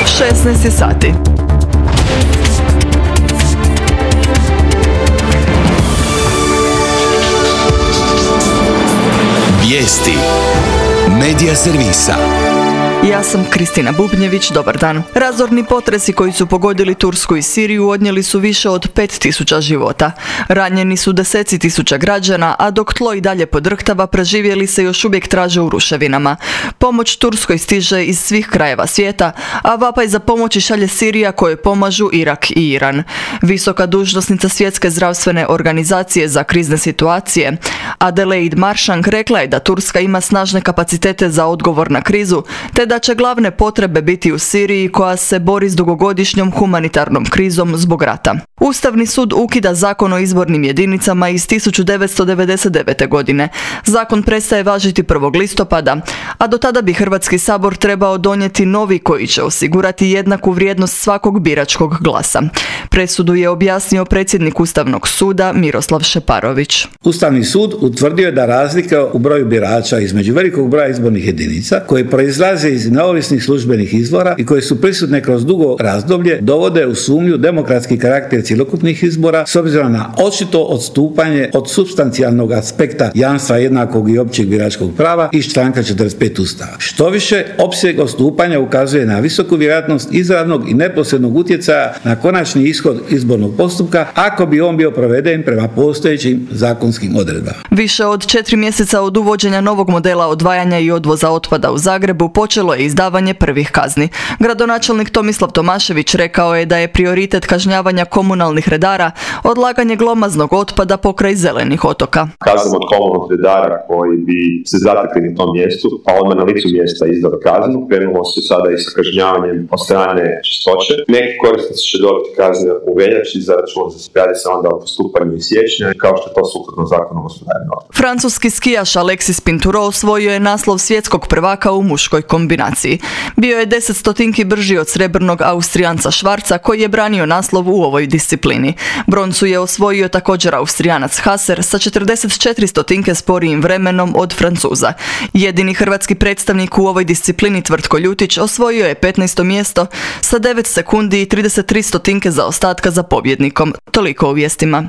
16 sati. Vijesti Medija servisa. Ja sam Kristina Bubnjević, dobar dan. Razorni potresi koji su pogodili Tursku i Siriju odnijeli su više od 5000 života. Ranjeni su deseci tisuća građana, a dok tlo i dalje podrhtava, preživjeli se još uvijek traže u ruševinama. Pomoć Turskoj stiže iz svih krajeva svijeta, a vapaj za pomoći šalje Sirija kojoj pomažu Irak i Iran. Visoka dužnosnica Svjetske zdravstvene organizacije za krizne situacije, Adelaide Maršang, rekla je da Turska ima snažne kapacitete za odgovor na krizu, te da će glavne potrebe biti u Siriji koja se bori s dugogodišnjom humanitarnom krizom zbog rata. Ustavni sud ukida zakon o izbornim jedinicama iz 1999. godine. Zakon prestaje važiti 1. listopada, a do tada bi Hrvatski sabor trebao donijeti novi koji će osigurati jednaku vrijednost svakog biračkog glasa. Presudu je objasnio predsjednik Ustavnog suda Miroslav Šeparović. Ustavni sud utvrdio je da razlika u broju birača između velikog broja izbornih jedinica koje proizlaze iz neovisnih službenih izvora i koje su prisutne kroz dugo razdoblje dovode u sumnju demokratski karakter cjelokupnih izbora s obzirom na očito odstupanje od supstancijalnog aspekta jamstva jednakog i općeg biračkog prava iz članka 45 Ustava. Štoviše, opseg odstupanja ukazuje na visoku vjerojatnost izravnog i neposrednog utjecaja na konačni ishod izbornog postupka ako bi on bio proveden prema postojećim zakonskim odredbama. Više od 4 mjeseca od uvođenja novog modela odvajanja i odvoza otpada u Zagrebu počelo je izdavanje prvih kazni. Gradonačelnik Tomislav Tomašević rekao je da je prioritet kažnjavanja komunalnih redara odlaganje glomaznog otpada pokraj zelenih otoka. Kaznom od komunalnog redara koji bi se zatekli na tom mjestu, pa odmah na licu mjesta izdali kaznu. Krenulo se sada i sa kažnjavanjem od strane čistoće. Neki korisnici će dobiti kazne u veljači, zaračunat se se onda o postupanju i siječnja, kao što je to sukladno zakonu o gospodarenju otpada. Francuski skijaš Alexis Pinturo osvojio je naslov svjetskog prvaka u muškoj kombinaciji. Bio je 10 stotinki brži od srebrnog Austrijanca Švarca koji je branio naslov u ovoj disciplini. Broncu je osvojio također Austrijanac Haser sa 44 stotinke sporijim vremenom od Francuza. Jedini hrvatski predstavnik u ovoj disciplini Tvrtko Ljutić osvojio je 15. mjesto sa 9 sekundi i 33 stotinke zaostatka za pobjednikom. Toliko u vijestima.